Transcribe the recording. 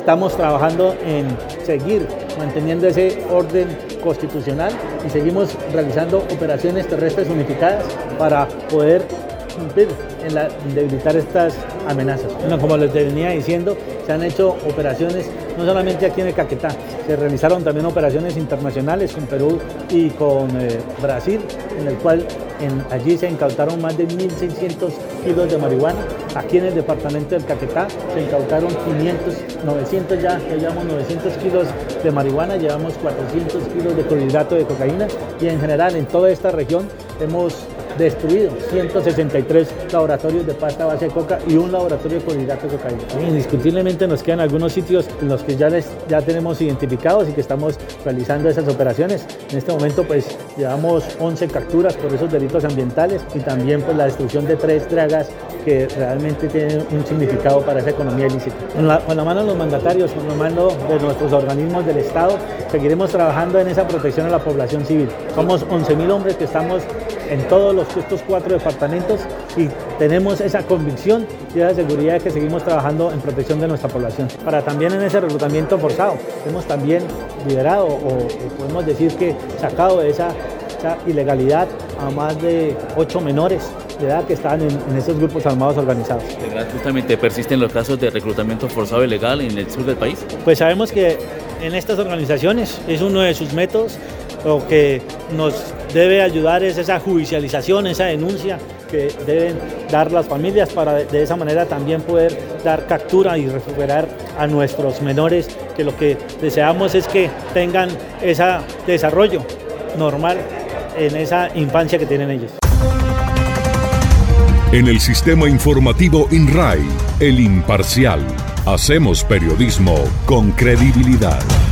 estamos trabajando en seguir manteniendo ese orden constitucional y seguimos realizando operaciones terrestres unificadas para poder cumplir en debilitar estas amenazas. Bueno, como les venía diciendo, se han hecho operaciones no solamente aquí en el Caquetá, se realizaron también operaciones internacionales con Perú y con Brasil, en el cual allí se incautaron más de 1.600 kilos de marihuana. Aquí en el departamento del Caquetá se incautaron 900 ya llevamos 900 kilos de marihuana, llevamos 400 kilos de clorhidrato de cocaína y en general en toda esta región hemos destruido 163 laboratorios de pasta base de coca y un laboratorio de clorhidrato de cocaína. Indiscutiblemente nos quedan algunos sitios en los que ya tenemos identificados y que estamos realizando esas operaciones. En este momento pues llevamos 11 capturas por esos delitos ambientales y también pues la destrucción de 3 dragas que realmente tienen un significado para esa economía ilícita. Con la mano de los mandatarios, con la mano de nuestros organismos del Estado, seguiremos trabajando en esa protección a la población civil. Somos 11.000 hombres que estamos en todos estos 4 departamentos y tenemos esa convicción y esa seguridad de que seguimos trabajando en protección de nuestra población. Para también en ese reclutamiento forzado, hemos también liberado o podemos decir que sacado de esa ilegalidad a más de 8 menores de edad que estaban en esos grupos armados organizados. ¿Justamente persisten los casos de reclutamiento forzado ilegal en el sur del país? Pues sabemos que en estas organizaciones es uno de sus métodos. Lo que nos debe ayudar es esa judicialización, esa denuncia que deben dar las familias para de esa manera también poder dar captura y recuperar a nuestros menores, que lo que deseamos es que tengan ese desarrollo normal en esa infancia que tienen ellos. En el sistema informativo INRAI, El Imparcial, hacemos periodismo con credibilidad.